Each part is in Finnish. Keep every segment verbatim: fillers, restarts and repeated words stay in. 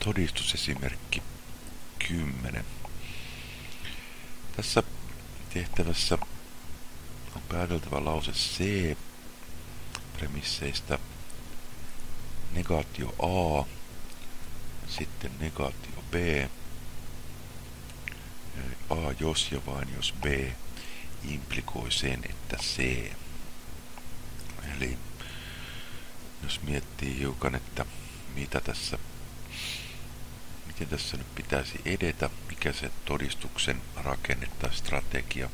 Todistusesimerkki kymmenen. Tässä tehtävässä on pääteltävä lause C premisseistä negaatio A, sitten negaatio B, A jos ja vain jos B implikoi sen, että C. Eli jos miettii hiukan, että mitä tässä, miten tässä nyt pitäisi edetä, mikä se todistuksen rakenne tai strategia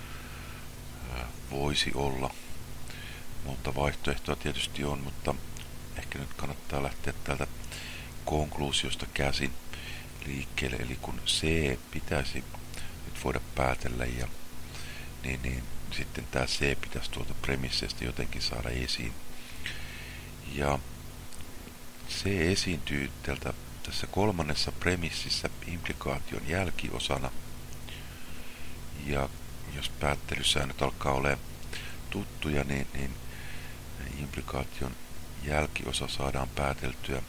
voisi olla. Monta vaihtoehtoa tietysti on, mutta ehkä nyt kannattaa lähteä täältä konkluusiosta käsin liikkeelle. Eli kun C pitäisi nyt voida päätellä, ja, niin, niin sitten tämä C pitäisi tuolta premisseistä jotenkin saada esiin. Ja C esiintyy täältä tässä kolmannessa premississä implikaation jälkiosana. Ja jos päättelysäännöt alkaa olemaan tuttuja, niin, niin implikaation jälkiosa saadaan pääteltyä,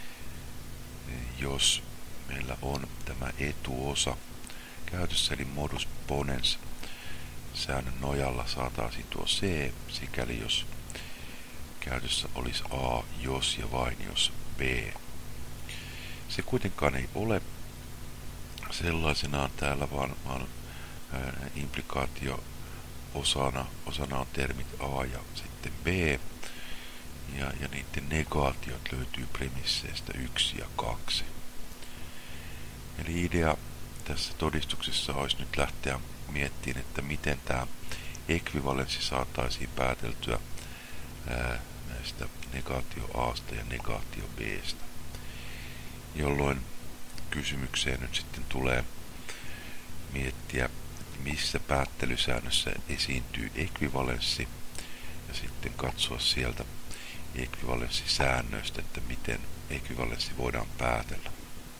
jos meillä on tämä etuosa käytössä, eli modus ponens säännön nojalla saataisiin tuo C, sikäli jos käytössä olisi A, jos ja vain jos B. Se kuitenkaan ei ole sellaisenaan täällä, vaan, vaan ää, implikaatio osana, osana on termit A ja sitten B, ja, ja niiden negaatiot löytyy premisseistä yksi ja kaksi. Eli idea tässä todistuksessa olisi nyt lähteä miettimään, että miten tämä ekvivalenssi saataisiin pääteltyä ää, näistä negaatio A:sta ja negaatio B:stä, jolloin kysymykseen nyt sitten tulee miettiä, missä päättelysäännössä esiintyy ekvivalenssi, ja sitten katsoa sieltä ekvivalenssisäännöistä, että miten ekvivalenssi voidaan päätellä.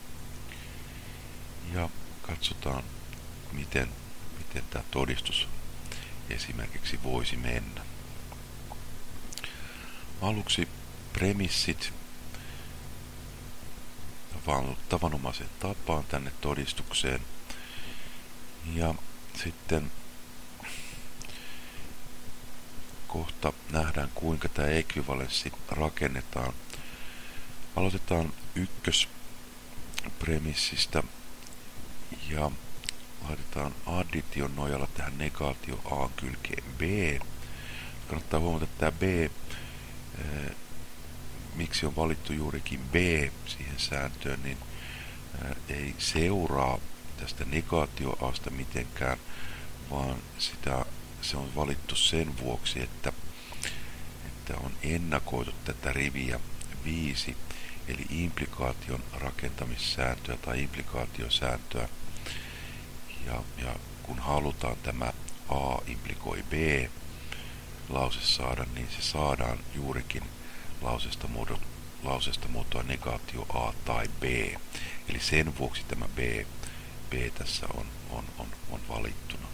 Ja katsotaan, miten, miten tämä todistus esimerkiksi voisi mennä. Aluksi premissit tavanomaiseen tapaan tänne todistukseen. Ja sitten kohta nähdään, kuinka tämä ekvivalenssi rakennetaan. Aloitetaan ykköspremissistä ja laitetaan addition nojalla tähän negaatio A kylkeen B. Kannattaa huomata, että tämä B, ää, miksi on valittu juurikin B siihen sääntöön, niin ää, ei seuraa tästä negaatio A:sta mitenkään, vaan sitä, se on valittu sen vuoksi, että, että on ennakoitu tätä riviä viisi, eli implikaation rakentamissääntöä tai implikaatiosääntöä. Ja, ja kun halutaan tämä A implikoi B lause saada, niin se saadaan juurikin lausesta, muodo, lausesta muotoa negaatio A tai B. Eli sen vuoksi tämä B, B tässä on, on, on, on valittuna.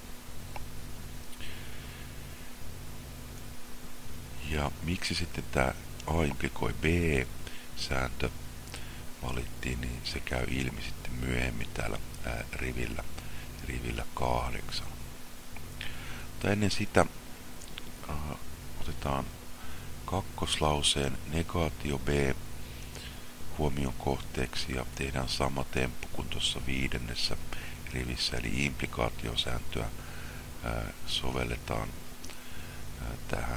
Ja miksi sitten tämä A implikoi B-sääntö valittiin, niin se käy ilmi sitten myöhemmin täällä ää, rivillä, rivillä kahdeksan. Mutta ennen sitä äh, otetaan kakkoslauseen negaatio B huomion kohteeksi ja tehdään sama temppu kuin tuossa viidennessä rivissä, eli implikaatiosääntöä ää, sovelletaan ää, tähän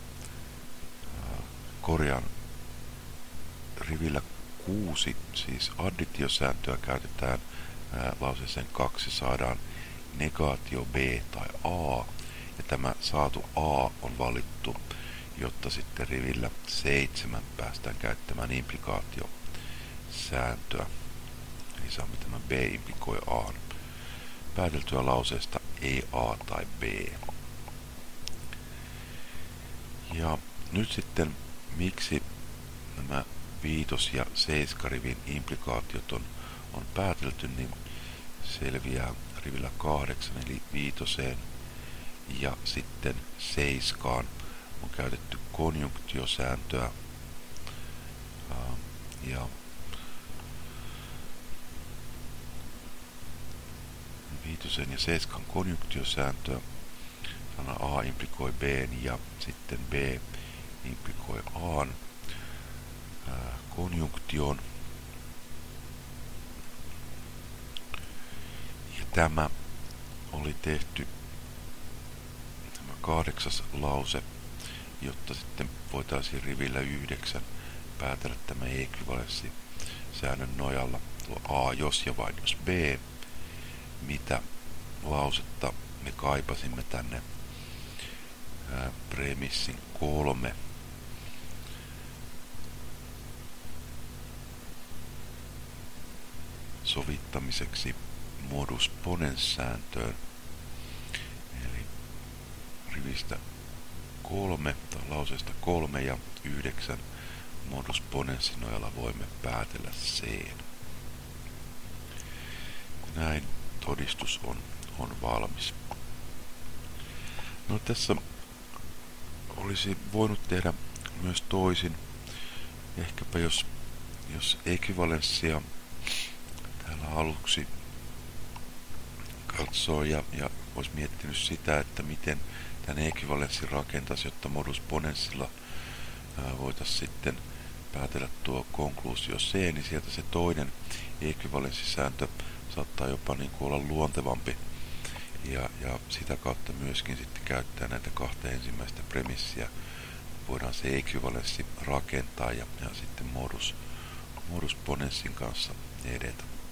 korjaan rivillä kuusi, siis additiosääntöä käytetään ää, lauseeseen kaksi, saadaan negaatio B tai A, ja tämä saatu A on valittu, jotta sitten rivillä seitsemän päästään käyttämään implikaatiosääntöä. Eli saamme tämän B implikoi A. Pääteltyä lauseesta ei A tai B. Ja nyt sitten miksi nämä viitos- ja seiskarivin implikaatiot on, on päätelty, niin selviää rivillä kahdeksan, eli viitoseen ja sitten seiskaan on käytetty konjunktiosääntöä. Ja viitosen ja seiskan konjunktiosääntöä. Sana A implikoi B:n ja sitten B implikoi A:n ää, konjunktion. Ja tämä oli tehty, tämä kahdeksas lause, jotta sitten voitaisiin rivillä yhdeksän päätellä tämä ekvivalenssisäännön nojalla tuo A, jos ja vain jos B, mitä lausetta me kaipasimme tänne ää, premissin kolme sovittamiseksi modus ponens sääntöön. Eli rivistä kolme tai lauseesta kolme ja yhdeksän modus ponenssin nojalla voimme päätellä C. Näin todistus on, on valmis. No tässä olisi voinut tehdä myös toisin. Ehkäpä jos, jos ekvivalenssia täällä aluksi katsoo ja, ja olisi miettinyt sitä, että miten tämän ekvivalenssin rakentaisi, jotta modus ponenssilla voitaisiin sitten päätellä tuo konkluusio C, niin sieltä se toinen ekvivalenssisääntö saattaa jopa niin kuin olla luontevampi ja, ja sitä kautta myöskin sitten käyttää näitä kahta ensimmäistä premissiä. Voidaan se ekvivalenssi rakentaa ja, ja sitten modus, modus ponenssin kanssa edetä.